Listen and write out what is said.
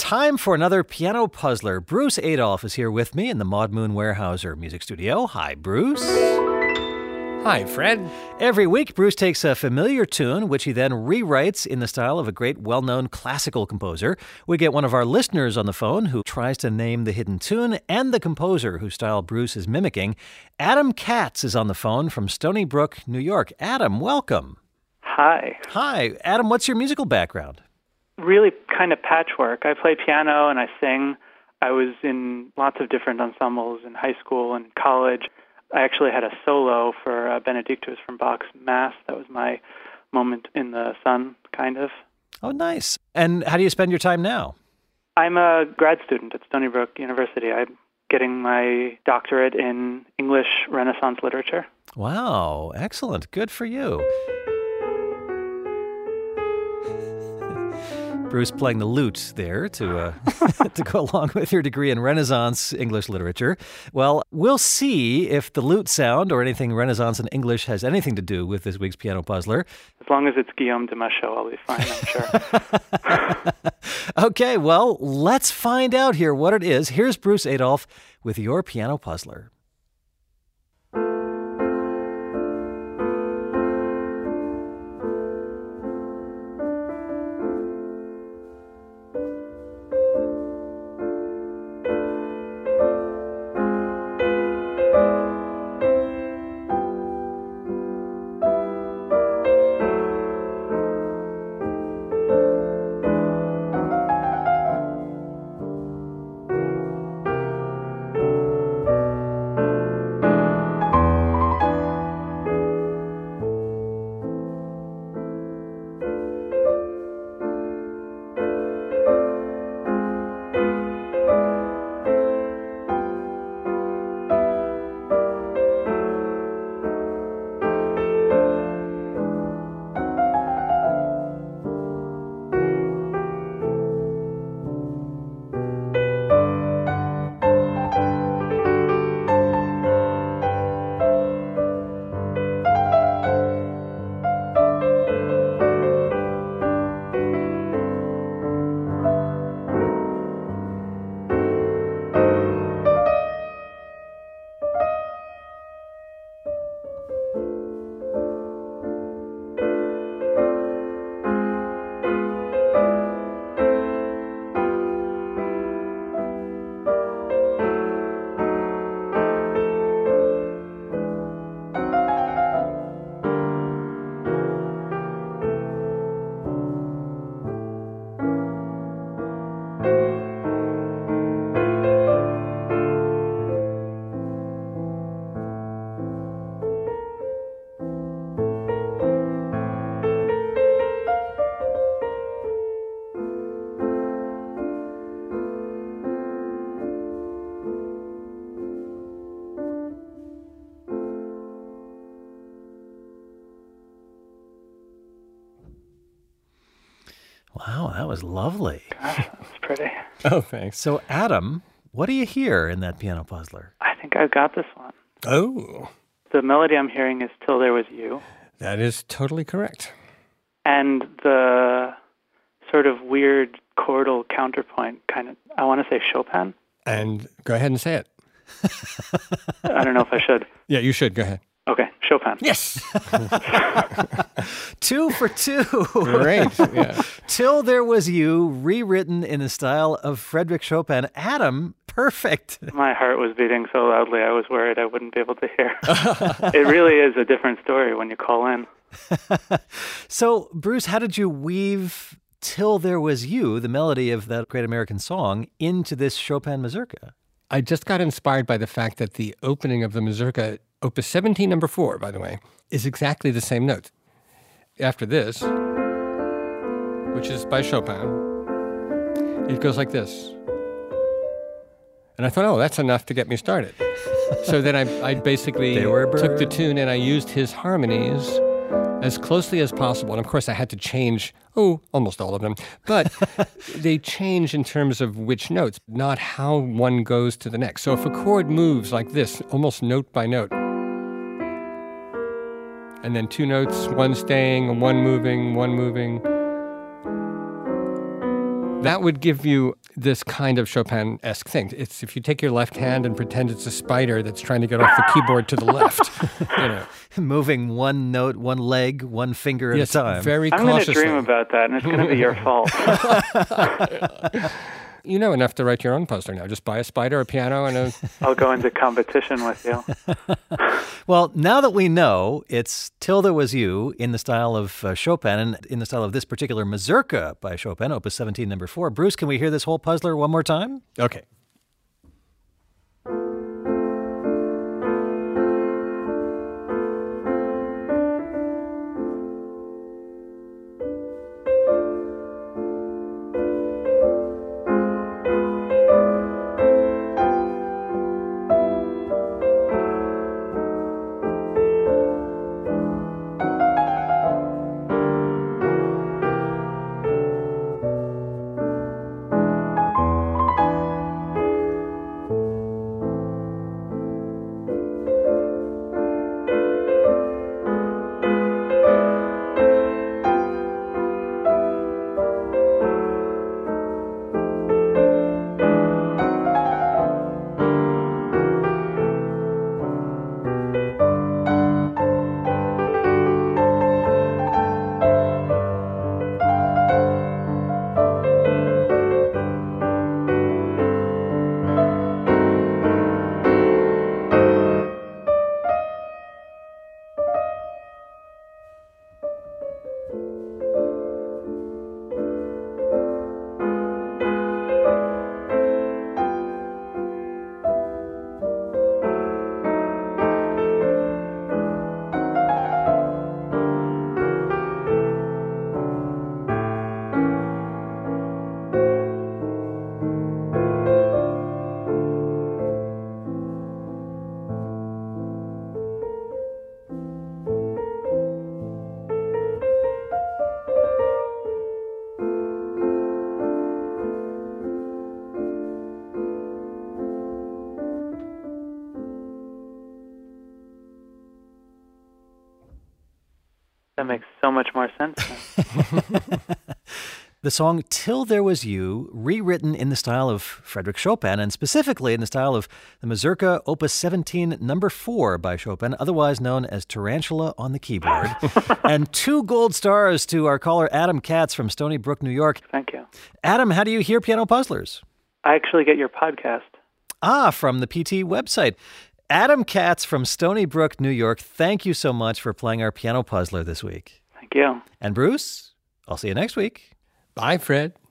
time for another piano puzzler. Bruce Adolphe is here with me in the Maud Moon Weyerhaeuser Music Studio. Hi, Bruce. Hi, Fred. Every week, Bruce takes a familiar tune, which he then rewrites in the style of a great, well-known classical composer. We get one of our listeners on the phone who tries to name the hidden tune and the composer whose style Bruce is mimicking. Adam Katz is on the phone from Stony Brook, New York. Adam, welcome. Hi. Hi. Adam, what's your musical background? Really kind of patchwork. I play piano and I sing. I was in lots of different ensembles in high school and college. I actually had a solo for Benedictus from Bach's Mass. That was my moment in the sun, kind of. Oh, nice. And how do you spend your time now? I'm a grad student at Stony Brook University. I'm getting my doctorate in English Renaissance literature. Wow, excellent. Good for you. Bruce playing the lute there to to go along with your degree in Renaissance English literature. Well, we'll see if the lute sound or anything Renaissance and English has anything to do with this week's Piano Puzzler. As long as it's Guillaume de Machaut, I'll be fine, I'm sure. Okay, well, let's find out here what it is. Here's Bruce Adolphe with your Piano Puzzler. Wow, that was lovely. Gosh, that was pretty. Oh, thanks. So, Adam, what do you hear in that Piano Puzzler? I think I've got this one. Oh, The melody I'm hearing is Till There Was You. that is totally correct. And the sort of weird chordal counterpoint, kind of, I want to say Chopin. And go ahead and say it. I don't know if I should. Yeah, you should. Go ahead. Okay, Chopin. Yes. 2 for 2. Great. Yeah. Till There Was You, rewritten in the style of Frédéric Chopin. Adam, perfect. My heart was beating so loudly I was worried I wouldn't be able to hear. It really is a different story when you call in. So, Bruce, how did you weave Till There Was You, the melody of that great American song, into this Chopin mazurka? I just got inspired by the fact that the opening of the mazurka, Opus 17, number 4, by the way, is exactly the same note. After this, which is by Chopin, it goes like this. And I thought, oh, that's enough to get me started. So then I basically took the tune and I used his harmonies as closely as possible. And of course, I had to change, almost all of them. But they change in terms of which notes, not how one goes to the next. So if a chord moves like this, almost note by note, and then 2 notes, one staying, one moving, that would give you this kind of Chopin-esque thing. It's if you take your left hand and pretend it's a spider that's trying to get off the keyboard to the left. Moving one note, one leg, one finger at a time. Very I'm cautiously. going to dream about that, and it's going to be your fault. You know enough to write your own puzzler now. Just buy a spider, a piano, and a... I'll go into competition with you. Well, now that we know it's Till There Was You in the style of Chopin and in the style of this particular Mazurka by Chopin, Opus 17, number 4. Bruce, can we hear this whole puzzler one more time? Okay. That makes so much more sense now. The song Till There Was You, rewritten in the style of Frédéric Chopin, and specifically in the style of the Mazurka Opus 17, number 4 by Chopin, otherwise known as Tarantula on the Keyboard. And 2 gold stars to our caller Adam Katz from Stony Brook, New York. Thank you. Adam, how do you hear Piano Puzzlers? I actually get your podcast. From the PT website. Adam Katz from Stony Brook, New York, thank you so much for playing our Piano Puzzler this week. Thank you. And Bruce, I'll see you next week. Bye, Fred.